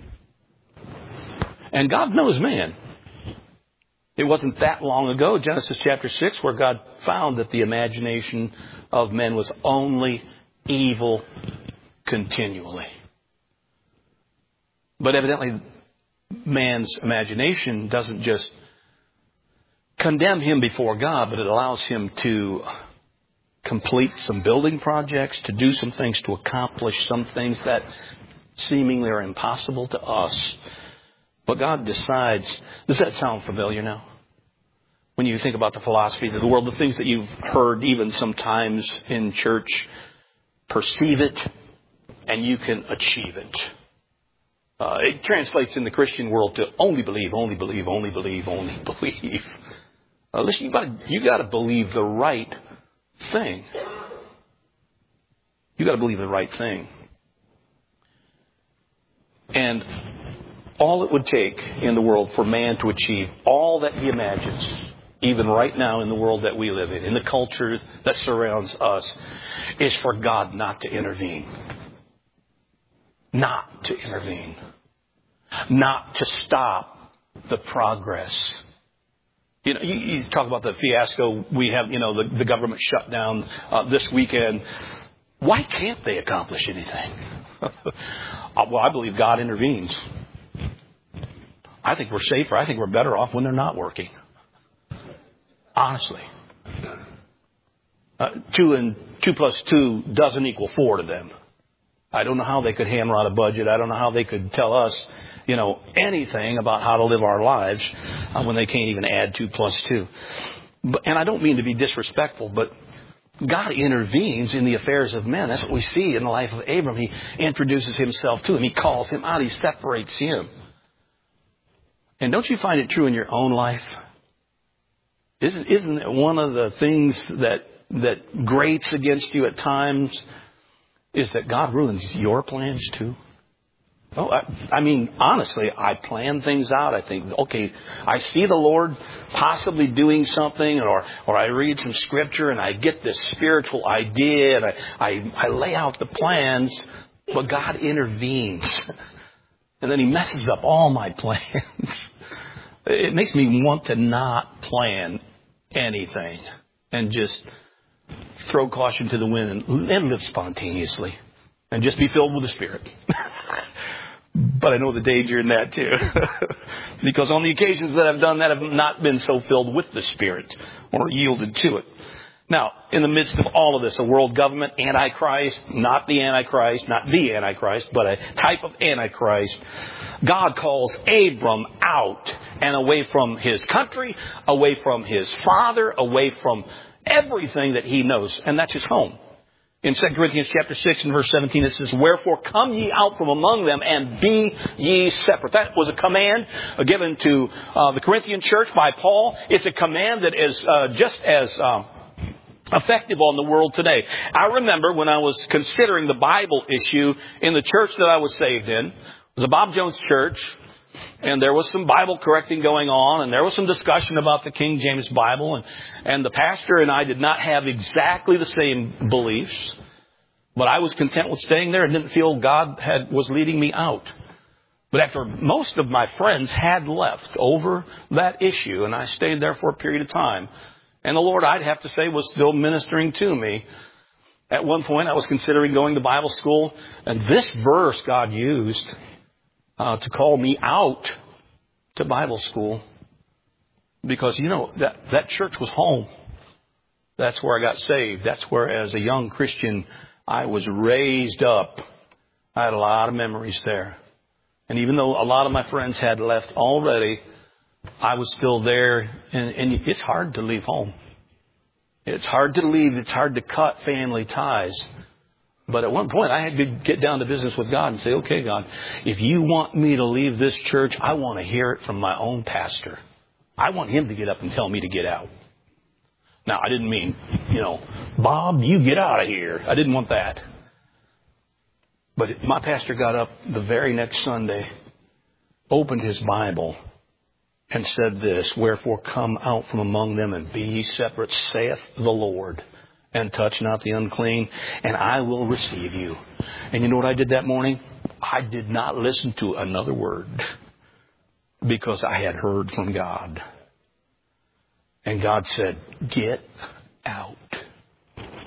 And God knows man. It wasn't that long ago, Genesis chapter 6, where God found that the imagination of men was only evil continually. But evidently, man's imagination doesn't just condemn him before God, but it allows him to complete some building projects, to do some things, to accomplish some things that seemingly are impossible to us. But God decides. Does that sound familiar now? When you think about the philosophies of the world, the things that you've heard even sometimes in church, perceive it and you can achieve it. It translates in the Christian world to only believe, only believe, only believe, only believe. Listen, you got to believe the right thing. You got to believe the right thing. And all it would take in the world for man to achieve all that he imagines, even right now in the world that we live in the culture that surrounds us, is for God not to intervene. Not to intervene. Not to stop the progress. You know, you talk about the fiasco we have, the government shut down this weekend. Why can't they accomplish anything? Well, I believe God intervenes. I think we're safer. I think we're better off when they're not working. Honestly. 2 and 2 plus 2 doesn't equal 4 to them. I don't know how they could hammer out a budget. I don't know how they could tell us, anything about how to live our lives when they can't even add 2 plus 2. And I don't mean to be disrespectful, but God intervenes in the affairs of men. That's what we see in the life of Abram. He introduces himself to him. He calls him out. He separates him. And don't you find it true in your own life? Isn't it one of the things that grates against you at times is that God ruins your plans too? Oh, I mean, honestly, I plan things out. I think, okay, I see the Lord possibly doing something, or I read some scripture and I get this spiritual idea and I lay out the plans, but God intervenes. And then He messes up all my plans. It makes me want to not plan anything and just throw caution to the wind and live spontaneously and just be filled with the Spirit. But I know the danger in that too. Because on the occasions that I've done that, I've not been so filled with the Spirit or yielded to it. Now, in the midst of all of this, a world government, Antichrist, not the Antichrist, but a type of Antichrist, God calls Abram out and away from his country, away from his father, away from everything that he knows, and that's his home. In 2 Corinthians chapter 6 and verse 17, it says, "Wherefore come ye out from among them, and be ye separate." That was a command given to the Corinthian church by Paul. It's a command that is just as effective on the world today. I remember when I was considering the Bible issue in the church that I was saved in. It was a Bob Jones church. And there was some Bible correcting going on, and there was some discussion about the King James Bible, and the pastor and I did not have exactly the same beliefs, but I was content with staying there and didn't feel God was leading me out. But after most of my friends had left over that issue, and I stayed there for a period of time, and the Lord, I'd have to say, was still ministering to me. At one point, I was considering going to Bible school, and this verse God used to call me out to Bible school, because that church was home. That's where I got saved. That's where, as a young Christian, I was raised up. I had a lot of memories there. And even though a lot of my friends had left already, I was still there. And it's hard to leave home. It's hard to leave. It's hard to cut family ties. But at one point, I had to get down to business with God and say, okay, God, if you want me to leave this church, I want to hear it from my own pastor. I want him to get up and tell me to get out. Now, I didn't mean, Bob, you get out of here. I didn't want that. But my pastor got up the very next Sunday, opened his Bible, and said this, "Wherefore come out from among them and be ye separate, saith the Lord. And touch not the unclean, and I will receive you." And you know what I did that morning? I did not listen to another word, because I had heard from God. And God said, "Get out."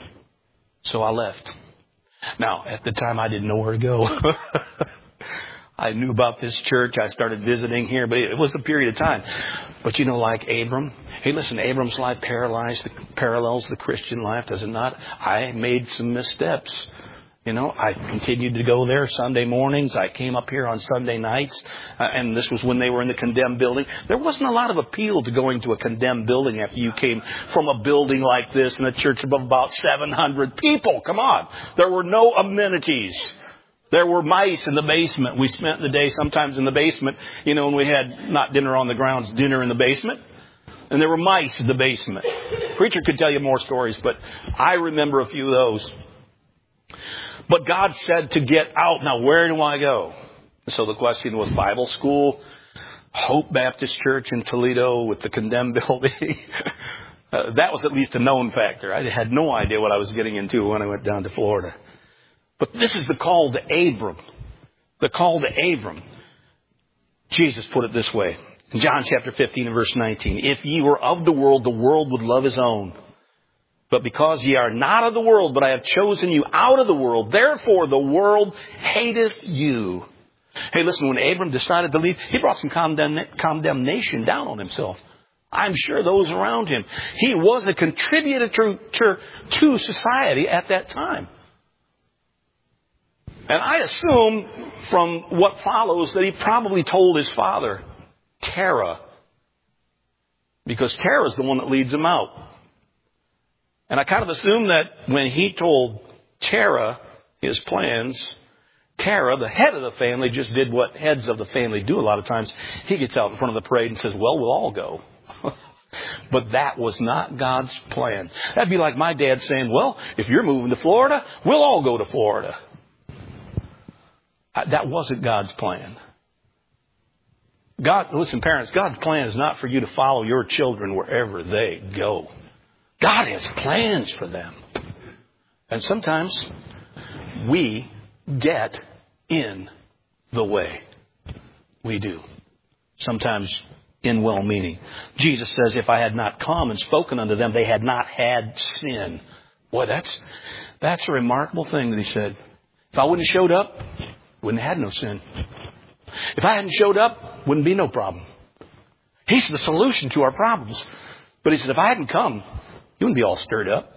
So I left. Now, at the time, I didn't know where to go. I knew about this church. I started visiting here, but it was a period of time. But like Abram, hey, listen, Abram's life parallels the Christian life, does it not? I made some missteps. I continued to go there Sunday mornings. I came up here on Sunday nights, and this was when they were in the condemned building. There wasn't a lot of appeal to going to a condemned building after you came from a building like this in a church of about 700 people. Come on. There were no amenities. There were mice in the basement. We spent the day sometimes in the basement, and we had not dinner on the grounds, dinner in the basement. And there were mice in the basement. Preacher could tell you more stories, but I remember a few of those. But God said to get out. Now, where do I go? So the question was Bible school, Hope Baptist Church in Toledo with the condemned building. That was at least a known factor. I had no idea what I was getting into when I went down to Florida. But this is the call to Abram. The call to Abram. Jesus put it this way. In John chapter 15 and verse 19. If ye were of the world would love his own. But because ye are not of the world, but I have chosen you out of the world, therefore the world hateth you. Hey, listen, when Abram decided to leave, he brought some condemnation down on himself. I'm sure those around him. He was a contributor to society at that time. And I assume from what follows that he probably told his father, Terah, because Terah is the one that leads him out. And I kind of assume that when he told Terah his plans, Terah, the head of the family, just did what heads of the family do a lot of times. He gets out in front of the parade and says, well, we'll all go. But that was not God's plan. That'd be like my dad saying, well, if you're moving to Florida, we'll all go to Florida. That wasn't God's plan. Listen, parents, God's plan is not for you to follow your children wherever they go. God has plans for them. And sometimes we get in the way. We do. Sometimes in well-meaning. Jesus says, if I had not come and spoken unto them, they had not had sin. Boy, that's a remarkable thing that he said. If I wouldn't have showed up, wouldn't have had no sin. If I hadn't showed up, wouldn't be no problem. He's the solution to our problems. But he said, if I hadn't come, you wouldn't be all stirred up.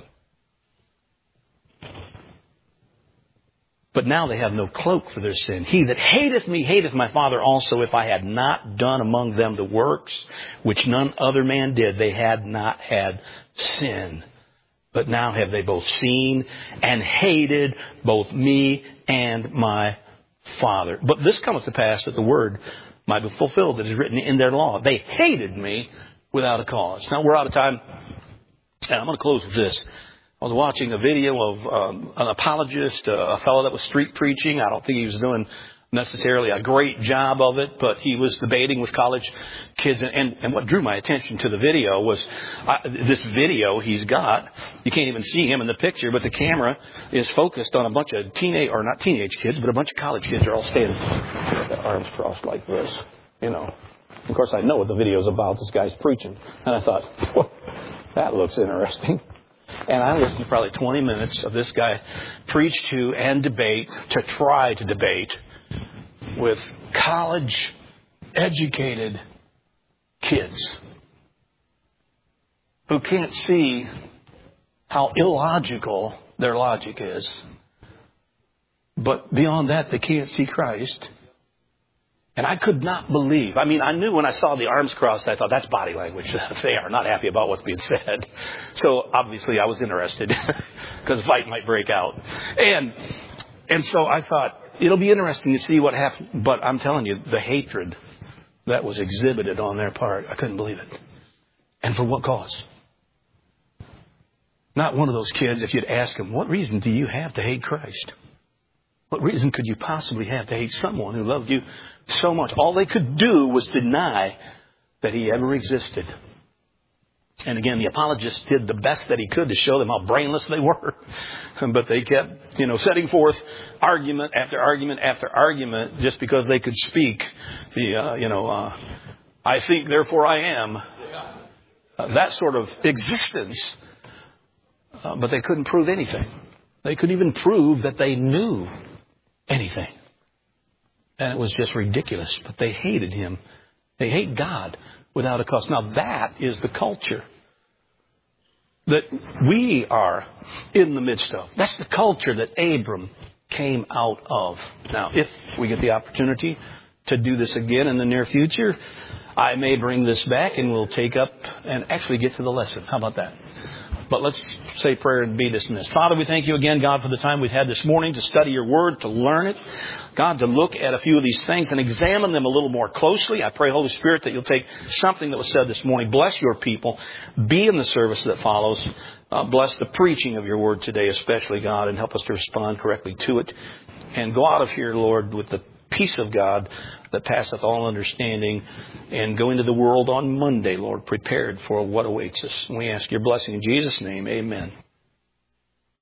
But now they have no cloak for their sin. He that hateth me hateth my Father also. If I had not done among them the works which none other man did, they had not had sin. But now have they both seen and hated both me and my Father. But this cometh to pass that the word might be fulfilled that is written in their law. They hated me without a cause. Now we're out of time. And I'm going to close with this. I was watching a video of an apologist, a fellow that was street preaching. I don't think he was doing necessarily a great job of it, but he was debating with college kids. And what drew my attention to the video was this video he's got. You can't even see him in the picture, but the camera is focused on a bunch of not teenage kids, but a bunch of college kids are all standing with their arms crossed like this. Of course, I know what the video's about. This guy's preaching. And I thought, whoa, that looks interesting. And I listened to probably 20 minutes of this guy preach to try to debate with college-educated kids who can't see how illogical their logic is. But beyond that, they can't see Christ. And I could not believe. I knew when I saw the arms crossed, I thought, that's body language. They are not happy about what's being said. So obviously I was interested because a fight might break out. And so I thought, it'll be interesting to see what happens. But I'm telling you, the hatred that was exhibited on their part, I couldn't believe it. And for what cause? Not one of those kids, if you'd ask them, what reason do you have to hate Christ? What reason could you possibly have to hate someone who loved you so much? All they could do was deny that he ever existed. And again, the apologist did the best that he could to show them how brainless they were. But they kept, setting forth argument after argument after argument just because they could speak I think, therefore I am. That sort of existence. But they couldn't prove anything. They couldn't even prove that they knew anything. And it was just ridiculous. But they hated him. They hate God without a cause. Now that is the culture that we are in the midst of. That's the culture that Abram came out of. Now, if we get the opportunity to do this again in the near future, I may bring this back and we'll take up and actually get to the lesson. How about that? But let's say prayer and be dismissed. Father, we thank you again, God, for the time we've had this morning to study your word, to learn it. God, to look at a few of these things and examine them a little more closely. I pray, Holy Spirit, that you'll take something that was said this morning. Bless your people. Be in the service that follows. Bless the preaching of your word today, especially, God, and help us to respond correctly to it. And go out of here, Lord, with the peace of God that passeth all understanding, and go into the world on Monday, Lord, prepared for what awaits us. And we ask your blessing in Jesus' name. Amen.